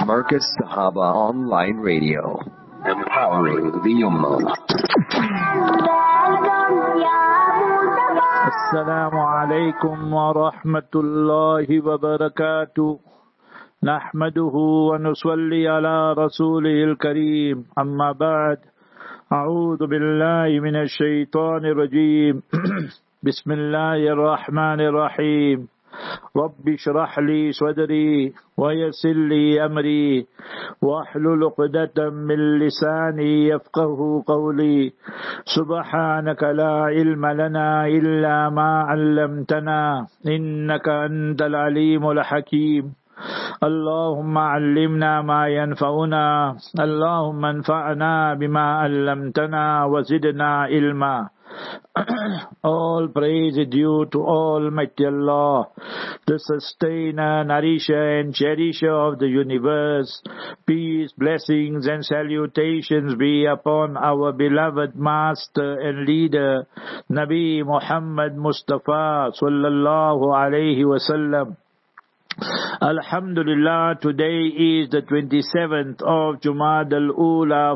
Marcus Sahaba Online Radio, empowering the Ummah. Assalamu alaikum wa rahmatullahi wa barakatuh. Nahmaduhu wa nusalli ala rasulihil kareem. Amma ba'd. A'udhu billahi minash shaitanir rajeem. Bismillahir rahmanir rahim. Rabbi shrah li sadri wa yassir li amri wahlul 'uqdatam min lisani yafqahu qawli. Subhanaka la ilma lana illa ma 'allamtana innaka antal alimul hakim. Allahumma 'allimna ma yanfa'una, Allahumma anfa'na bima 'allamtana wa zidna ilma. All praise is due to Almighty Allah, the sustainer, nourisher and cherisher of the universe. Peace, blessings and salutations be upon our beloved master and leader, Nabi Muhammad Mustafa sallallahu alayhi wasallam. Alhamdulillah, today is the 27th of Jumad al-Ula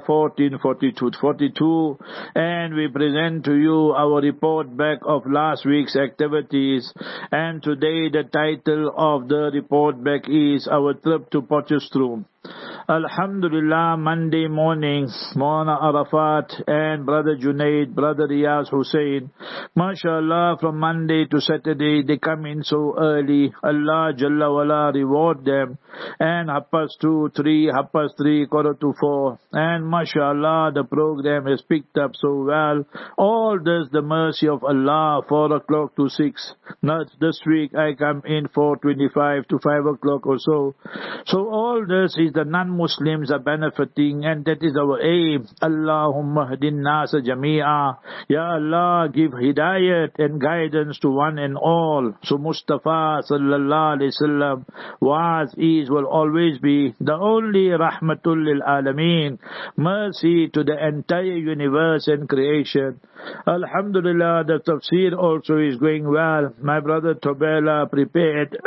1442, and we present to you our report back of last week's activities. And today the title of the report back is our trip to Potchefstroom. Alhamdulillah, Monday morning, Maulana Arafat and Brother Junaid, Brother Riyaz Hussain, mashallah, from Monday to Saturday, they come in so early. Allah Jalla wala reward them. And 2:30, 3:30, 4:45. And mashallah, the program has picked up so well. All this the mercy of Allah, 4 o'clock to 6. Not this week I come in 4:25 to 5 o'clock or so. So all this is the non-Muslims are benefiting, and that is our aim. Allahumma hadin nasa jami'a. Ya Allah, give hidayat and guidance to one and all. So Mustafa sallallahu alaihi wasallam was, is, will always be the only rahmatul lil alameen, mercy to the entire universe and creation. Alhamdulillah, the tafsir also is going well. My brother Tobela prepared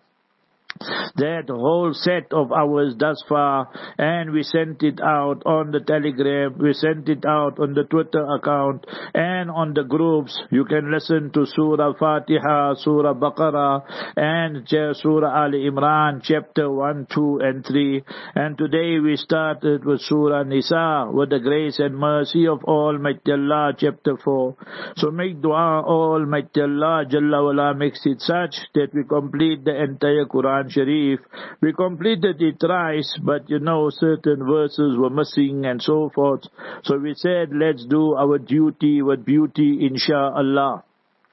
that whole set of ours thus far, and we sent it out on the Telegram, we sent it out on the Twitter account and on the groups. You can listen to Surah Fatiha, Surah Baqarah and Surah Ali Imran, chapter 1, 2 and 3. And today we started with Surah Nisa, with the grace and mercy of Almighty Allah, chapter 4. So make dua, Almighty Allah Jalla wala makes it such that we complete the entire Quran Sharif. We completed it thrice, but certain verses were missing and so forth. So we said, let's do our duty with beauty, insha'Allah.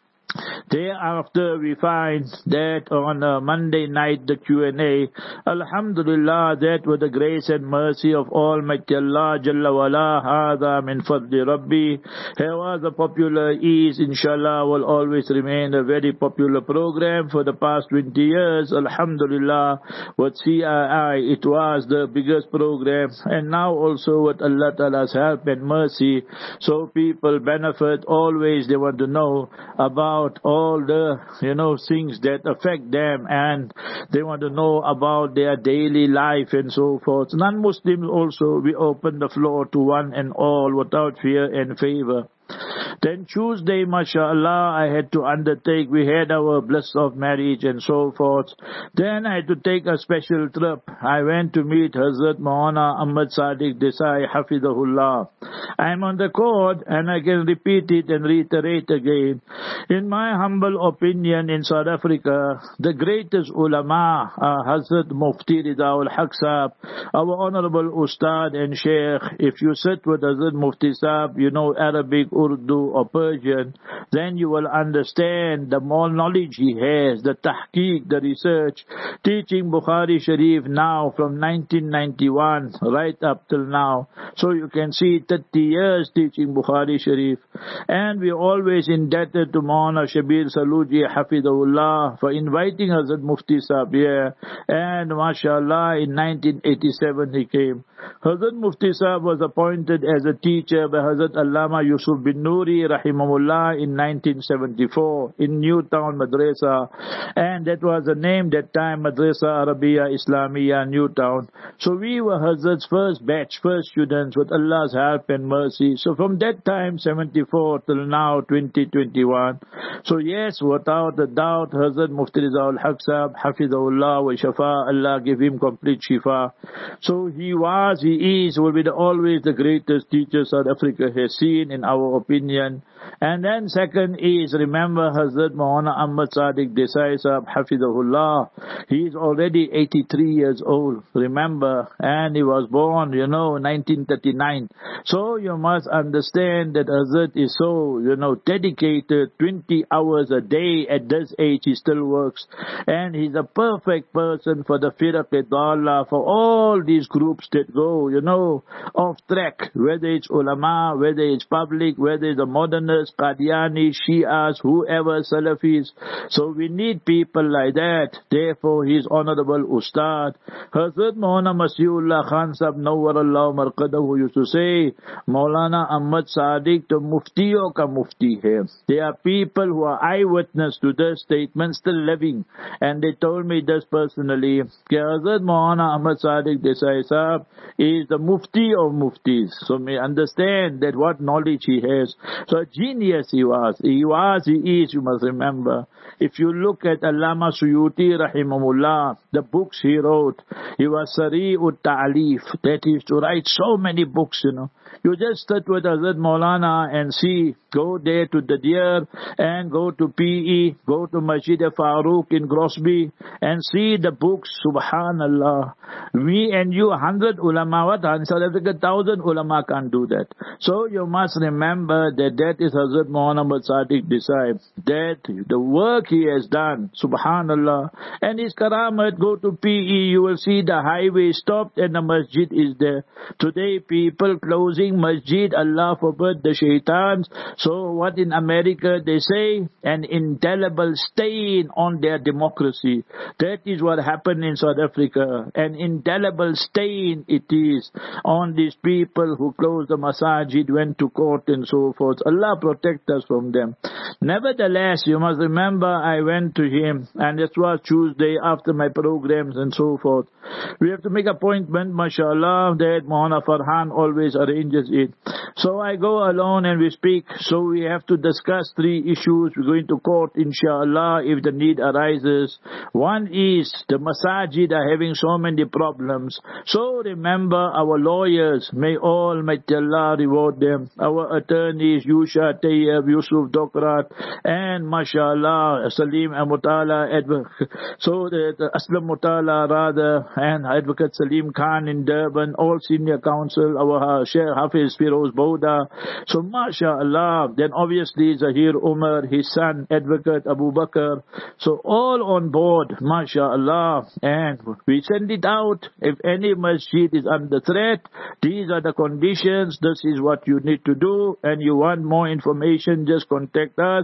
Thereafter, we find that on a Monday night, the Q&A, alhamdulillah, that with the grace and mercy of Almighty Allah, Jalla wala, hadha min fadli Rabbi. Here was a popular, is, inshallah, will always remain a very popular program for the past 20 years. Alhamdulillah, with CII, it was the biggest program, and now also with Allah Ta'ala's help and mercy, so people benefit. Always they want to know about all the things that affect them, and they want to know about their daily life and so forth. Non-Muslims also, we open the floor to one and all without fear and favor. Then Tuesday, mashallah, I had to undertake, we had our bliss of marriage and so forth. Then I had to take a special trip. I went to meet Hazrat Maulana Ahmad Sadiq Desai, Hafidahullah. I am on the court and I can repeat it and reiterate again. In my humble opinion, in South Africa, the greatest ulama, Hazrat Mufti Ridaul Haq Sahab, our honorable Ustad and Sheikh. If you sit with Hazrat Mufti Sahab, Arabic, Urdu or Persian, then you will understand the more knowledge he has, the tahqiq, the research, teaching Bukhari Sharif now from 1991 right up till now. So you can see 30 years teaching Bukhari Sharif. And we are always indebted to Maulana Shabir Saluji Hafidahullah for inviting Hazrat Mufti Sahab here. And mashallah, in 1987 he came. Hazrat Mufti Sahab was appointed as a teacher by Hazrat Allama Yusuf bin Nuri rahimahullah in 1974 in Newtown Madrasa, and that was the name that time, Madrasa Arabiya Islamiyya Newtown. So we were Hazrat's first batch, first students with Allah's help and mercy. So from that time, 74 till now, 2021. So yes, without a doubt, Hazrat Mufti Rizal Haq Sahab, Hafizahullah wa Shafa, Allah give him complete shifa. So he is, will be always the greatest teacher South Africa has seen, in our opinion. And then second is, remember Hazrat Maulana Ahmad Sadiq Desai Sahab, Hafizahullah. He is already 83 years old, remember, and he was born, 1939. So you must understand that Hazrat is so, dedicated, 20 hours a day at this age he still works. And he's a perfect person for the Firaq-e-Dalla, for all these groups that go, off track, whether it's ulama, whether it's public, whether it's the modernists, Qadiani, Shias, whoever, Salafis. So we need people like that. Therefore, his honorable Ustad, Hazrat Maulana Masihullah Khan Sahab Nawwarallahu Marqadahu used to say, Maulana Ahmad Sadiq to muftiyon ka mufti hai. There are people who are eyewitness to this statement still living, and they told me this personally. Hazrat Maulana Ahmad Sadiq Desai Sahab is the mufti of muftis. So may understand that what knowledge he has. So a genius he was, he is, you must remember. If you look at Allama Suyuti rahimahullah, the books he wrote, he was Sari'ut Ta'alif, that he used to write so many books, You just sit with Hazrat Maulana and see, go there to the Deer and go to PE, go to Masjid Farooq in Grosby and see the books, subhanallah. Me and you, 100 ulama, what? In South Africa, 1,000 ulama can't do that. So you must remember that is Hazrat Muhammad Sadiq Desai, that the work he has done, subhanallah. And his karamat, go to PE, you will see the highway stopped and the masjid is there. Today people closing masjid, Allah forbid, the shaitans. So what in America they say, an indelible stain on their democracy. That is what happened in South Africa. An indelible stain it is on these people who closed the masajid, went to court and so forth. Allah protect us from them. Nevertheless, you must remember I went to him, and it was Tuesday after my programs and so forth. We have to make appointment, mashallah, that Maulana Farhan always arranges it. So I go alone and we speak. So we have to discuss 3 issues. We're going to court, inshallah, if the need arises. One is the masajid are having so many problems. So remember our lawyers, may Almighty Allah reward them. Our attorneys, Yusha Tayyab, Yusuf Dokrat, and mashallah, Salim Mutala, so the Aslam Mutala rather, and Advocate Salim Khan in Durban, all senior counsel, our Sheikh Hafiz Firoz Bauda. So mashallah, then obviously Zahir Umar, his son, Advocate Abu Bakr. So all on board, mashallah, and we send it out. If any masjid is under threat, these are the conditions, this is what you need to do, and you want more information, just contact us,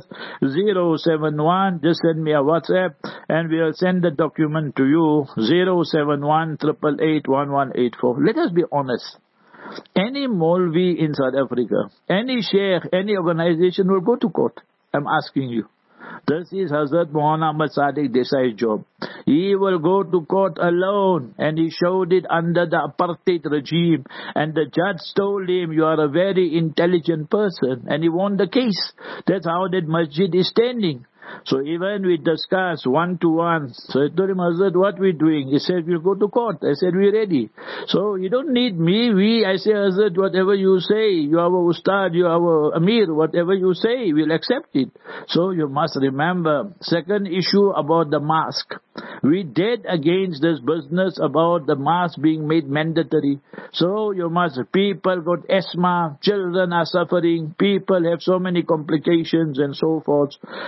071, just send me a WhatsApp, and we'll send the document to you, 071 888 1184. Let us be honest. Any Maulvi in South Africa, any Sheikh, any organization will go to court. I'm asking you. This is Hazrat Muhammad Sadiq Desai's job. He will go to court alone, and he showed it under the apartheid regime, and the judge told him, you are a very intelligent person, and he won the case. That's how that masjid is standing. So even we discussed 1-to-1. So I told him, Hazrat, what we doing? He said, we'll go to court. I said, we're ready. So you don't need me. I say, Hazrat, whatever you say, you are our Ustad, you are our Amir, whatever you say, we'll accept it. So you must remember, second issue about the mask. We did against this business about the mask being made mandatory. So you must, people got asthma, children are suffering, people have so many complications and so forth. From an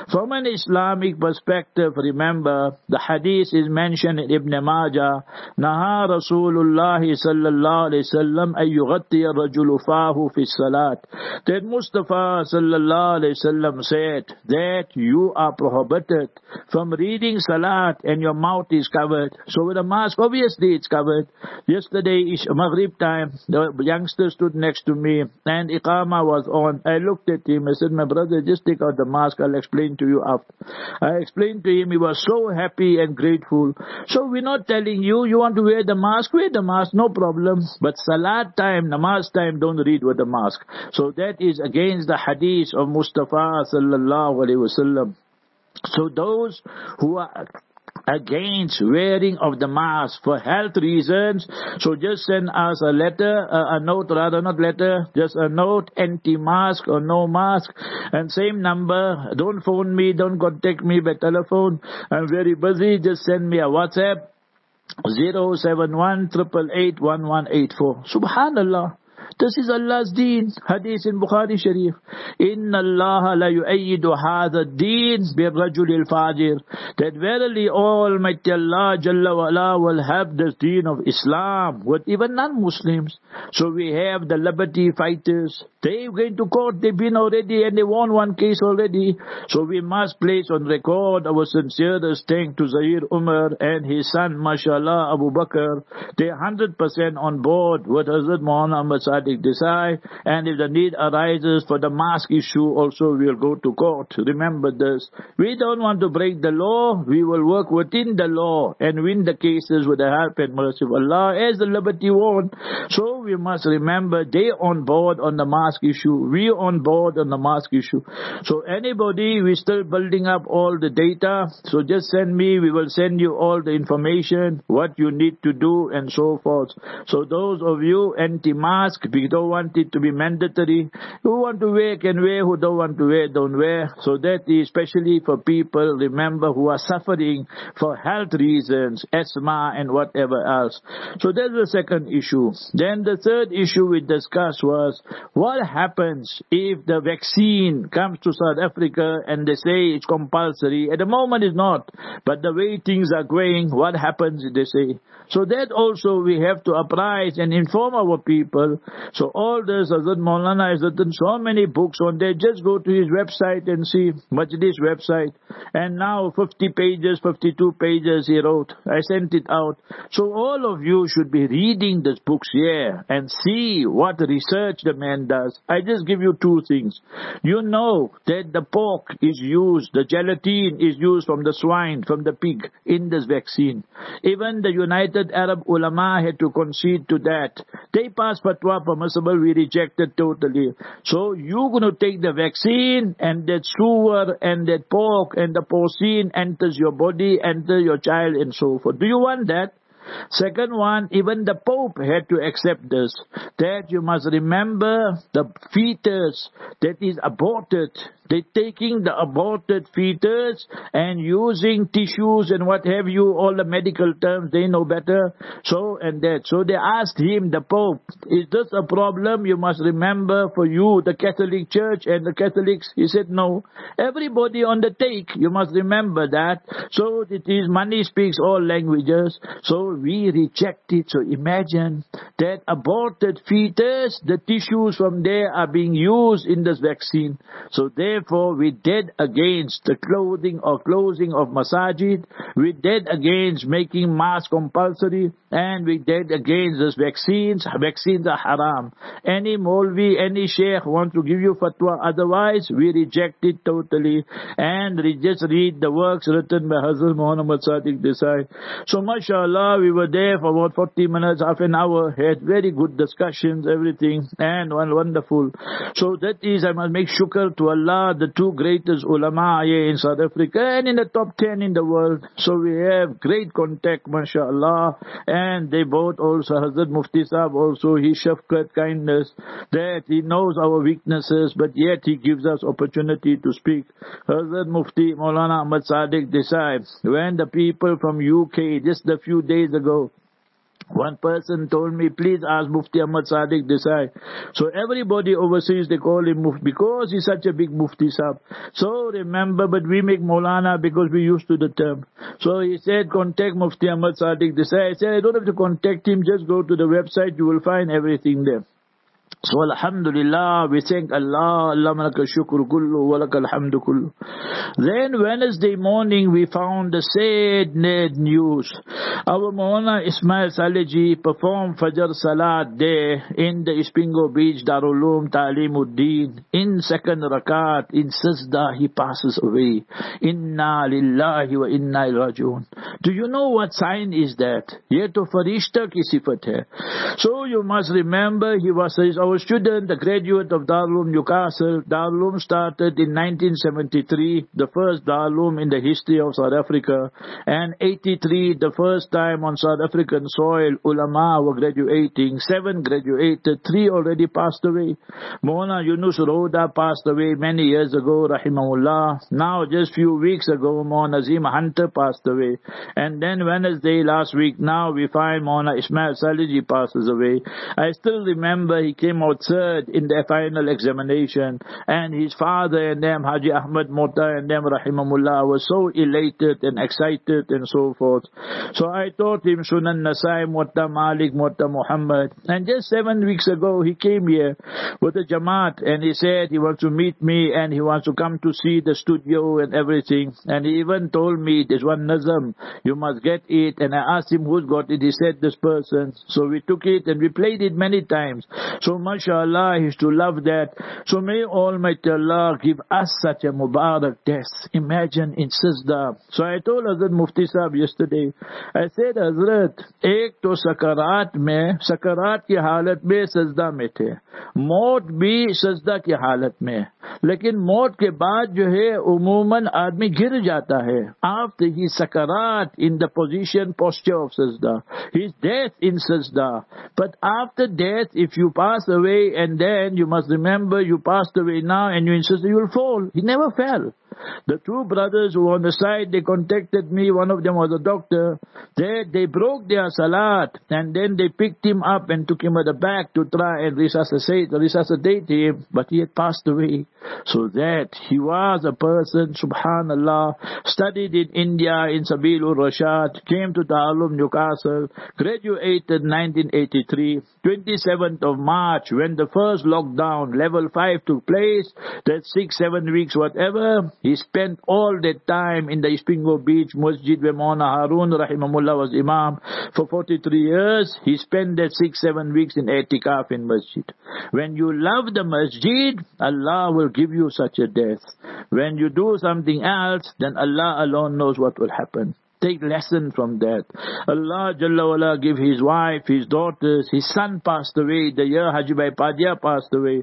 an Islamic perspective, remember, the hadith is mentioned in Ibn Majah, Naha Rasulullah sallallahu alayhi wasallam ay yughatti ar-rajulu fahu fi salat. That Mustafa sallallahu alayhi wasallam said that you are prohibited from reading salat and your mouth is covered. So with a mask, obviously it's covered. Yesterday, Maghrib time, the youngster stood next to me and Iqama was on. I looked at him, I said, my brother, just take out the mask, I'll explain to you after. I explained to him, he was so happy and grateful. So we're not telling you, you want to wear the mask, no problem. But salat time, namaz time, don't read with the mask. So that is against the hadith of Mustafa sallallahu alaihi wasallam. So those who are against wearing of the mask for health reasons, so just send us a letter, a note rather, not letter, just a note, anti-mask or no mask, and same number. Don't phone me, don't contact me by telephone, I'm very busy. Just send me a WhatsApp, 071 888 1184. Subhanallah. This is Allah's deen. Hadith in Bukhari Sharif. Inna Allah la yu'ayyidu hadha ad-deen bir-rajul al-fajir. That verily Almighty Allah Jalla wa Ala will have this deen of Islam with even non-Muslims. So we have the liberty fighters. They're going to court. They've been already and they won one case already. So we must place on record our sincerest thanks to Zahir Umar and his son, mashallah, Abu Bakr. They're 100% on board with Hazrat Muhammad Sadiq Desai, and if the need arises for the mask issue also, we'll go to court. Remember this. We don't want to break the law. We will work within the law and win the cases with the help and mercy of Allah as the liberty won. So we must remember they on board on the mask issue. We on board on the mask issue. So anybody, we're still building up all the data. So just send me. We will send you all the information, what you need to do and so forth. So those of you anti-mask, we don't want it to be mandatory. Who want to wear can wear, who don't want to wear, don't wear. So that is especially for people, remember, who are suffering for health reasons, asthma and whatever else. So that's the second issue. Then the third issue we discussed was, what happens if the vaccine comes to South Africa and they say it's compulsory? At the moment it's not, but the way things are going, what happens if they say? So that also we have to apprise and inform our people. So all this, Hazrat Maulana has written so many books on there. Just go to his website and see, Majlis website. And now 50 pages, 52 pages he wrote. I sent it out. So all of you should be reading these books here and see what research the man does. I just give you two things. You know that the pork is used, the gelatin is used from the swine, from the pig in this vaccine. Even the United Arab Ulama had to concede to that. They passed fatwa permissible, we rejected totally. So you're going to take the vaccine and that sugar and that pork and the porcine enters your body, enter your child and so forth. Do you want that? Second one, even the Pope had to accept this, that you must remember the fetus that is aborted. They're taking the aborted fetus and using tissues and what have you, all the medical terms, they know better. So they asked him, the Pope, is this a problem? You must remember for you, the Catholic Church and the Catholics. He said, no. Everybody on the take, you must remember that. So it is money speaks all languages. So we reject it. So imagine that aborted fetus, the tissues from there are being used in this vaccine. So therefore, we dead against the closing of masajid. We dead against making mask compulsory. And we dead against this vaccines. Vaccines are haram. Any Maulvi, any Sheikh wants to give you fatwa. Otherwise, we reject it totally. And we just read the works written by Hazrat Muhammad Sadiq Desai. So mashallah, we were there for about 40 minutes, half an hour. Had very good discussions, everything. And wonderful. So that is, I must make shukr to Allah, the two greatest ulama here in South Africa and in the top 10 in the world. So we have great contact, mashallah. And they both also, Hazrat Mufti Sahab also, his shafqat, kindness, that he knows our weaknesses, but yet he gives us opportunity to speak. Hazrat Mufti Maulana Ahmad Sadiq Desai, when the people from UK, just a few days ago, One person told me, please ask Mufti Ahmad Sadiq Desai. So everybody overseas, they call him Mufti because he's such a big Mufti Sahib. So remember, but we make Maulana because we used to the term. So he said, contact Mufti Ahmad Sadiq Desai. I said, I don't have to contact him, just go to the website, you will find everything there. So alhamdulillah, we thank Allah, Allahumma laka shukru kullu wa laka alhamdu kullu. Then Wednesday morning we found the sad news. Our Maulana Ismail Saleji performed Fajr Salat there in the Ispingo Beach, Darul Uloom Ta'limuddin. In second rakat, in Sajda, he passes away. Inna lillahi wa inna ilaihi raji'un. Do you know what sign is that? Ye to farishta ki sifat hai. So you must remember, he was our student, the graduate of Darul Uloom Newcastle. Darul Uloom started in 1973, the first Darul Uloom in the history of South Africa, and 83, the first time on South African soil, ulama were graduating. 7 graduated, 3 already passed away. Maulana Yunus Roda passed away many years ago, rahimahullah. Now, just few weeks ago, Maulana Nazim Hunter passed away. And then Wednesday last week, now we find Maulana Ismail Saleji passes away. I still remember he came out third in the final examination, and his father and them, Haji Ahmad Mota and them, rahimahullah, were so elated and excited and so forth. So I taught him Sunan Nasai, Mota Malik, Mota Muhammad. And just 7 weeks ago, he came here with a Jamaat, and he said he wants to meet me and he wants to come to see the studio and everything. And he even told me, there's one Nazam, you must get it. And I asked him who's got it. He said, this person. So we took it and we played it many times. So mashallah, he used to love that. So may Almighty Allah give us such a Mubarak death. Imagine in Sajda. So I told Hazrat Mufti Sahib yesterday, I said, Hazrat, ek to sakarat ki halat mein sajda mein the. Maut bhi sajda ki halat mein. Lekin maut ke baad jo hai, umuman aadmi gir jata hai. After his sakarat, in the position, posture of sajda. His death in sajda. But after death, if you pass away and then you must remember you passed away now and you insist you will fall. He never fell. The two brothers who were on the side, they contacted me. One of them was a doctor. They broke their salat and then they picked him up and took him at the back to try and resuscitate him. But he had passed away. So that he was a person, subhanallah, studied in India in Sabilur Rashad, came to Darul Uloom Newcastle, graduated 1983, 27th of March when the first lockdown, level 5 took place, that 6-7 weeks, whatever. He spent all that time in the Ispingo Beach Masjid where Maulana Harun rahimahullah was Imam for 43 years. He spent that 6-7 weeks in Etikaf in Masjid. When you love the Masjid, Allah will give you such a death. When you do something else, then Allah alone knows what will happen. Take lesson from that. Allah Jalla wala give his wife, his daughters, his son passed away the year Haji Bhai Padia passed away.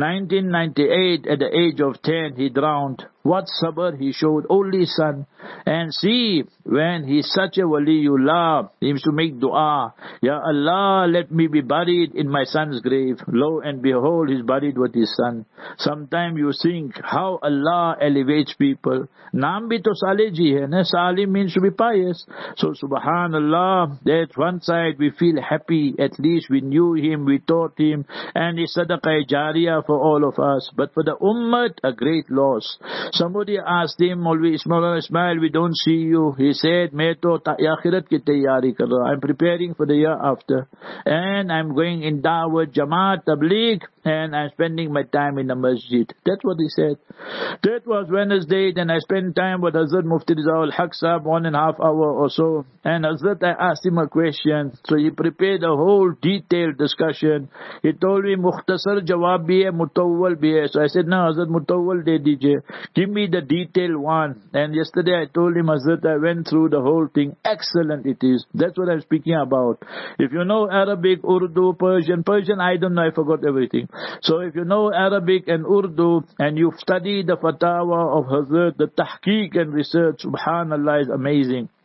1998, at the age of 10, he drowned. What sabr he showed, only son. And see, when he's such a waliullah, he used to make dua, Ya Allah, let me be buried in my son's grave. Lo and behold, he's buried with his son. Sometimes you think how Allah elevates people. Naam bhi to Saleji hai, na? Salih means to be pious. So subhanallah, that one side we feel happy, at least we knew him, we taught him, and it's sadaqah jariyah for all of us. But for the ummah, a great loss. Somebody asked him, Maulvi Ismail, we don't see you. He said, Main to akhirat ki tayyari kar raha. I'm preparing for the year after. And I'm going in Dawat, Jamaat, Tabligh, and I'm spending my time in the masjid. That's what he said. That was Wednesday. Then I spent time with Hazrat Mufti Rizal Haq Sahab, 1.5 hours or so. And Hazrat, I asked him a question. So he prepared a whole detailed discussion. He told me, Mukhtasar jawab bhi hai, mutawwal bhi hai. So I said, no, Hazrat, mutawwal de dijiye. Give me the detailed one. And yesterday I told him, Hazrat, I went through the whole thing. Excellent it is. That's what I'm speaking about. If you know Arabic, Urdu, Persian, I don't know, I forgot everything. So if you know Arabic and Urdu, and you've studied the fatwa of Hazrat, the tahqiq and research, subhanallah, is amazing.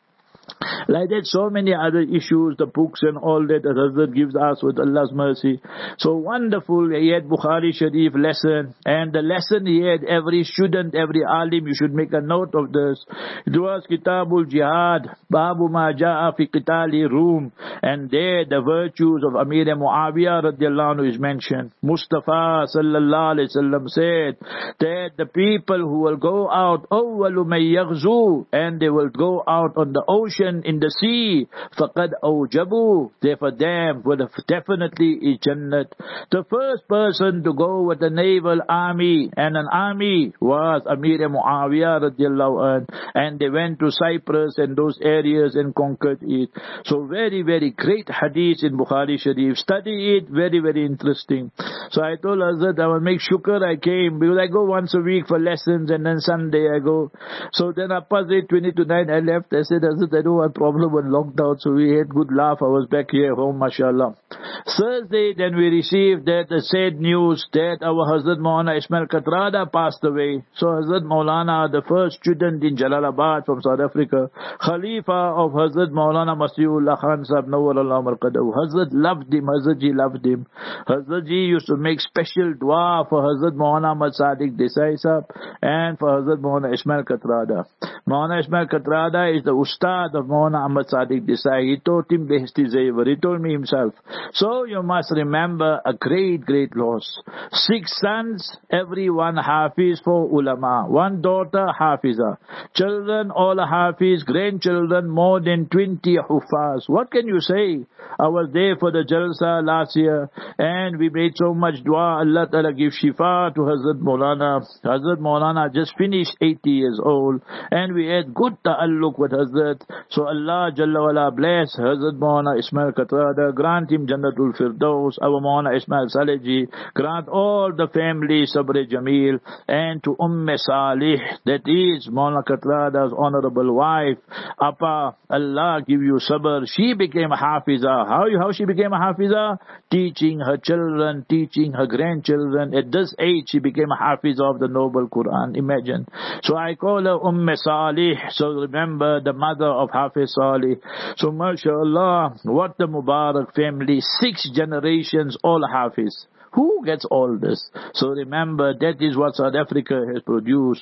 Like that, so many other issues, the books and all that Hazrat gives us with Allah's mercy. So wonderful. He had Bukhari Sharif lesson, and the lesson he had, every student, every alim, you should make a note of this. It was Kitabul Jihad, Babu Ma Ja'a fi Qitali Rum, and there the virtues of Amir Muawiyah radiallahu anhu is mentioned. Mustafa sallallahu alayhi wasallam said that the people who will go out, awwalu may yaghzu, and they will go out on the ocean, in the sea, faqad awjabu, therefore them would have definitely is Jannat. The first person to go with the naval army and an army was Amir Muawiyah radiallahu anhu, and they went to Cyprus and those areas and conquered it. So very, very great hadith in Bukhari Sharif. Study it, very, very interesting. So I told Hazrat, I will make shukr I came, because I go once a week for lessons and then Sunday I go. So then opposite 20 to 9 I left. I said, Hazrat, I don't want problem with lockdown, so we had good laugh. I was back here home, mashallah. Thursday, then we received that the sad news that our Hazrat Maulana Ismail Katrada passed away. So Hazrat Maulana, the first student in Jalalabad from South Africa, Khalifa of Hazrat Maulana Masihullah Khan Sahib Nawwarallahu Marqadahu. Hazrat loved him, Hazrat Ji loved him. Hazrat Ji used to make special dua for Hazrat Maulana Ahmad Sadiq Desai Sahib and for Hazrat Maulana Ismail Katrada. Maulana Ismail Katrada is the Ustad of Maulana Ahmad Sadiq Desai. He taught him Behishti Zayvar. He told me himself. So you must remember a great, great loss. 6 sons, every one Hafiz for ulama. 1 daughter Hafiza. Children all Hafiz. Grandchildren more than 20 Hufaz. What can you say? I was there for the Jalsa last year and we made so much dua. Allah Ta'ala give shifa to Hazrat Maulana. Hazrat Maulana just finished 80 years old and we had good ta'alluq with Hazrat. So Allah Jalla wala bless Hazrat Maulana Ismail Katrada, grant him Jannatul Firdaus. Our Maulana Ismail Saleji, grant all the family Sabr Jameel, and to Salih, that is Maulana Katrada's honorable wife, Appa, Allah give you sabr. She became a Hafiza. How she became a Hafiza? Teaching her children, teaching her grandchildren. At this age she became a Hafiza of the noble Quran. Imagine. So I call her Salih. So remember the mother of Hafiz Salih. So mashallah, what the Mubarak family, 6 generations all Hafiz. Who gets all this? So remember, that is what South Africa has produced.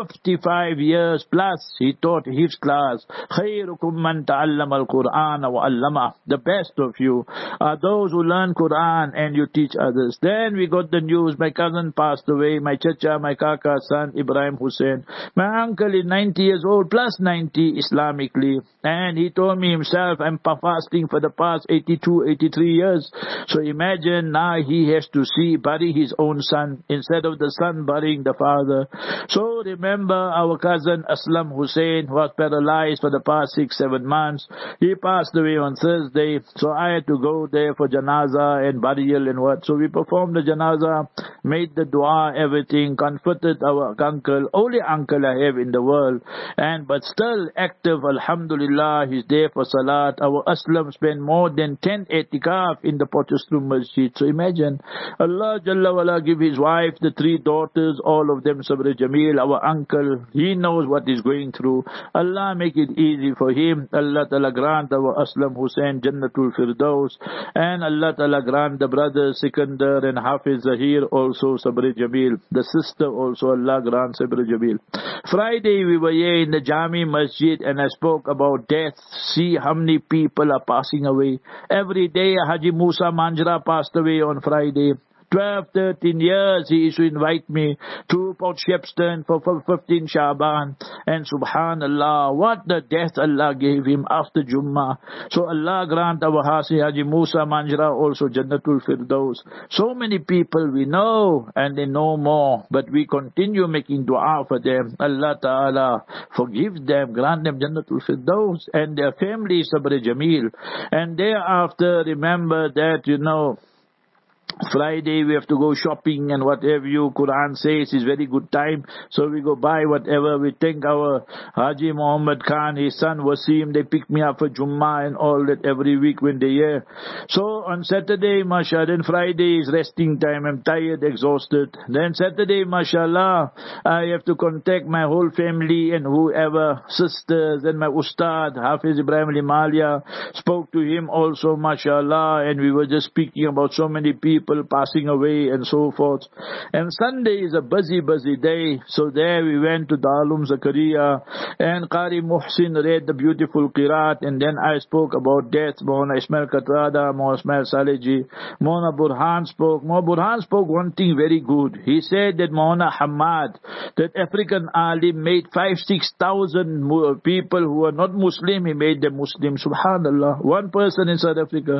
55 years plus, he taught his class. خَيْرُكُمْ مَنْ تَعَلَّمَ الْقُرْآنَ وَعَلَّمَهُ. The best of you are those who learn Quran and you teach others. Then we got the news, my cousin passed away, my chacha, my kaka's son, Ibrahim Hussain. My uncle is 90 years old, plus 90 Islamically. And he told me himself, I'm fasting for the past 82, 83 years. So imagine now he has to bury his own son instead of the son burying the father. So remember our cousin Aslam Hussain was paralyzed for the past 6-7 months. He passed away on Thursday. So I had to go there for janaza and burial and what. So we performed the janaza, made the dua, everything, comforted our uncle, only uncle I have in the world, but still active, alhamdulillah. He's there for salat. Our Aslam spent more than 10 etikaf in the Potchefstroom Masjid. So imagine, Allah Jalla wala give his wife, the 3 daughters, all of them Sabr Jameel. Our uncle, he knows what he's going through. Allah make it easy for him. Allah Ta'ala grant our Aslam Hussain Jannatul Firdaus, and Allah Ta'ala grant the brothers Sikandar and Hafiz Zahir also Sabr Jameel. The sister also Allah grant Sabr Jameel. Friday we were here in the Jami Masjid and I spoke about death. See how many people are passing away. Every day Haji Musa Manjra passed away on Friday. 12, 13 years he used to invite me to Port Shepstone for 15 Shaban. And subhanallah, what the death Allah gave him after Jummah. So Allah grant our Haji Musa Manjra also Jannatul Firdaus. So many people we know and they know more, but we continue making dua for them. Allah Ta'ala forgive them, grant them Jannatul Firdaus and their family Sabr Jameel. And thereafter remember that, Friday we have to go shopping and whatever you Quran says is very good time. So we go buy whatever. We thank our Haji Muhammad Khan, his son Wasim. They pick me up for Jummah and all that every week when they're here. So on Saturday, mashallah, then Friday is resting time. I'm tired, exhausted. Then Saturday, mashallah, I have to contact my whole family and whoever, sisters and my Ustad, Hafiz Ibrahim Limalia. Spoke to him also, mashallah, and we were just speaking about so many people passing away and so forth. And Sunday is a busy day. So there we went to Darul Zakaria and Qari Muhsin read the beautiful Qiraat, and then I spoke about death. Maulana Ismail Katrada, Maulana Ismail Saleji, Maulana Burhan spoke. Maulana Burhan spoke one thing very good. He said that Maulana Hamad, that African alim, made 5,000-6,000 people who are not Muslim, he made them Muslim. Subhanallah. One person in South Africa,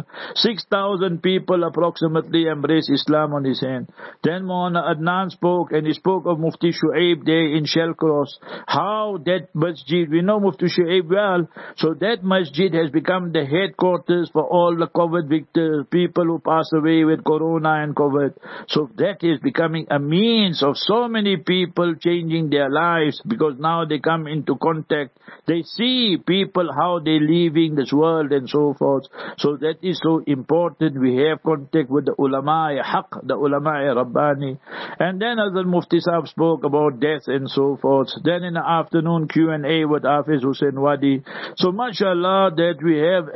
6,000 people approximately embrace Islam on his hand. Then Maulana Adnan spoke, and he spoke of Mufti Shuaib there in Shellcross. How that masjid, we know Mufti Shuaib well, so that masjid has become the headquarters for all the COVID victims, people who pass away with Corona and COVID. So that is becoming a means of so many people changing their lives, because now they come into contact. They see people, how they're leaving this world and so forth. So that is so important. We have contact with the ulama haq, the ulama Rabbani. And then Hazrat Mufti Sahib spoke about death and so forth. Then in the afternoon Q&A with Hafiz Hussain Wadi. So mashallah that we have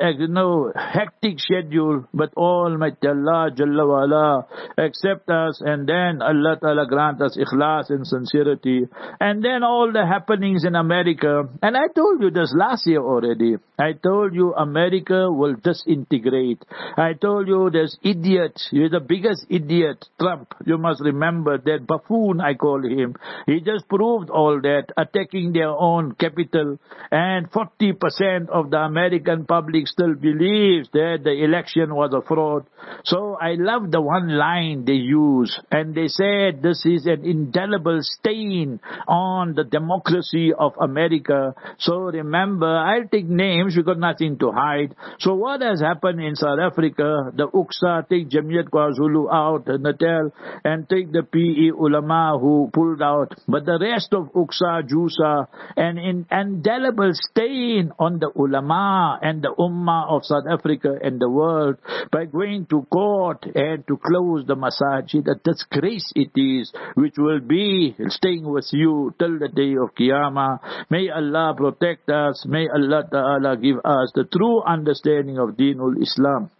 hectic schedule, but Almighty Allah Jalla wa Ala accept us, and then Allah Ta'ala grant us ikhlas and sincerity. And then all the happenings in America, and I told you this last year already. I told you America will disintegrate. I told you there's idiot. You're the biggest idiot, Trump. You must remember that buffoon, I call him. He just proved all that, attacking their own capital. And 40% of the American public still believes that the election was a fraud. So I love the one line they use. And they said this is an indelible stain on the democracy of America. So remember, I'll take names, we got nothing to hide. So what has happened in South Africa, the UXA take Jamiat KwaZulu out, Natal, and take the PE ulama who pulled out. But the rest of UXA, JUSA, an indelible stain on the ulama and the ummah of South Africa and the world by going to court and to close the masajid. A disgrace it is, which will be staying with you till the day of Qiyamah. May Allah protect us. May Allah Ta'ala give us the true understanding of Deenul Islam.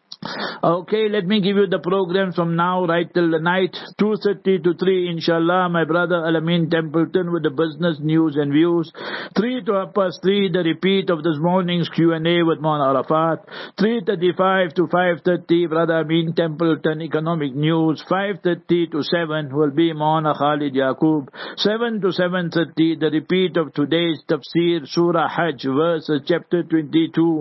Okay, let me give you the program from now right till the night, 2:30 to 3, inshallah. My brother Alamin Templeton with the business news and views. 3 to 3:30, the repeat of this morning's Q&A with Maulana Arafat. 3:35 to 5:30, brother Amin Templeton economic news. 5:30 to 7 will be Maulana Khalid Yaqub. 7 to 7:30, the repeat of today's tafsir, Surah Hajj, verses chapter 22.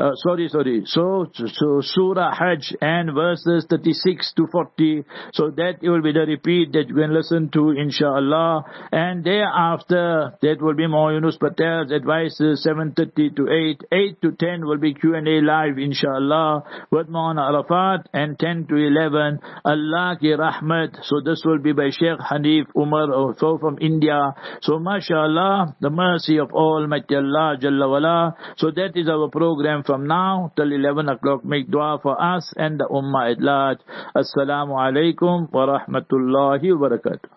So Surah Hajj and verses 36 to 40. So that will be the repeat that you can listen to, inshallah. And thereafter, that will be more Yunus Patel's advices, 7:30 to 8. 8 to 10 will be Q&A live, inshallah, with Maulana Arafat. And 10 to 11, Allah ki Rahmat. So this will be by Sheikh Hanif Umar, also from India. So mashallah, the mercy of Almighty Allah Jalla wala. So that is our program from now till 11 o'clock. Make dua for us and the ummah at large. Assalamu alaikum wa rahmatullahi wa barakatuh.